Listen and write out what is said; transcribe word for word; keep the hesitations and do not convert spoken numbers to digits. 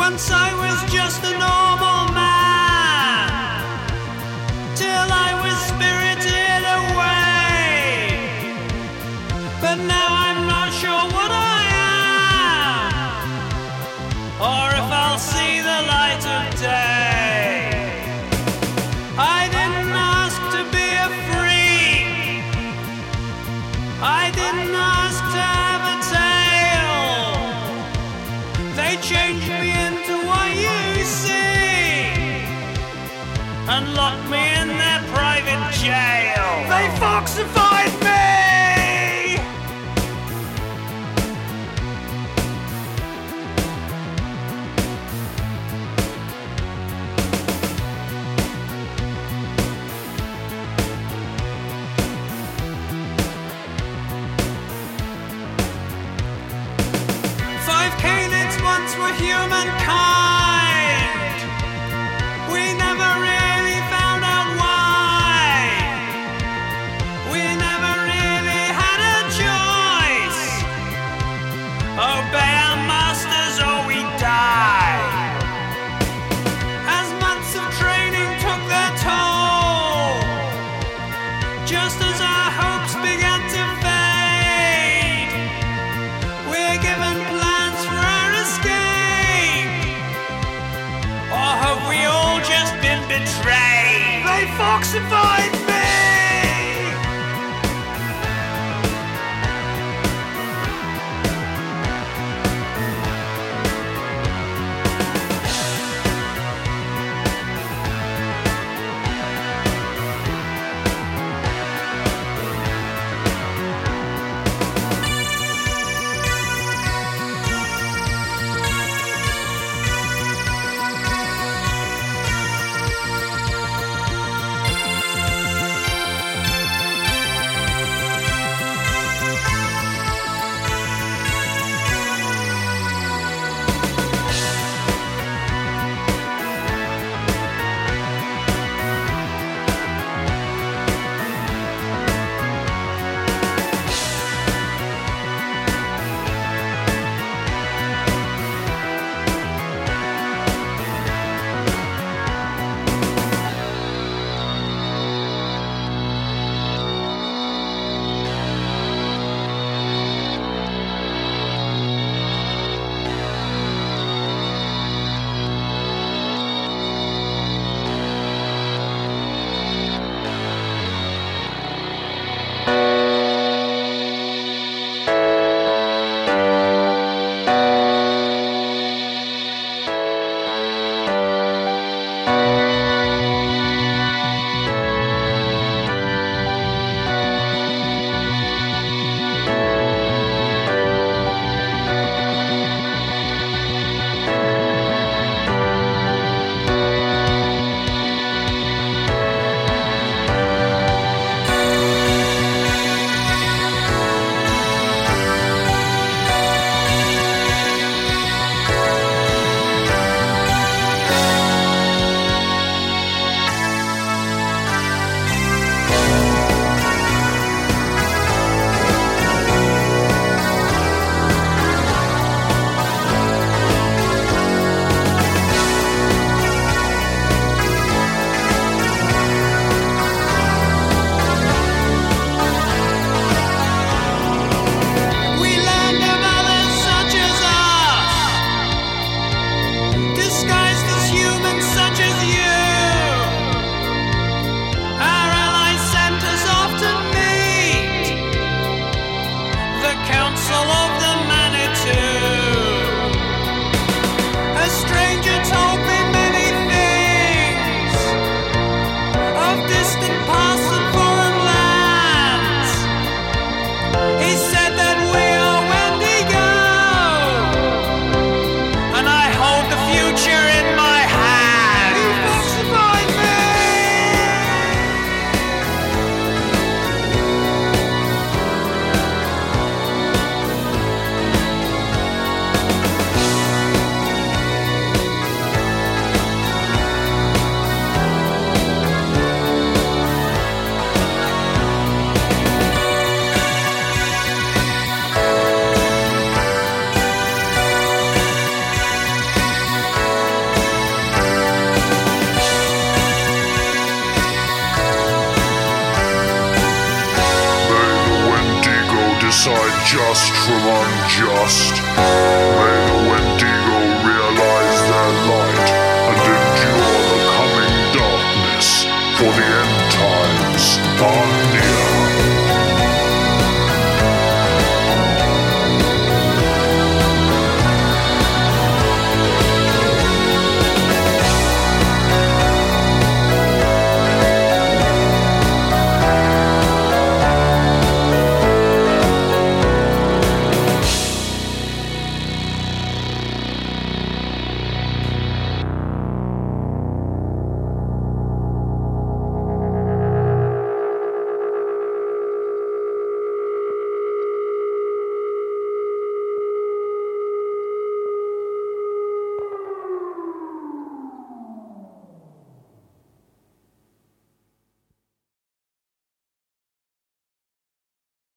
Once I was just a normal man, till I was spirited away. But now I'm not sure what I am, or if I'll see the light of day. I didn't ask to be a freak, I didn't ask to have a tail. They changed me into what you see and locked me in their private jail. They foxified me! Five canids once were humankind. We never really found out why. We never really had a choice. Obey our masters or we die. As months of training took their toll, just as our hopes began to fade, we're given plans for our escape. Or have we all just been betrayed? They foxified me! decide just from unjust. May the Wendigo realize their light and endure the coming darkness, for the end times are near.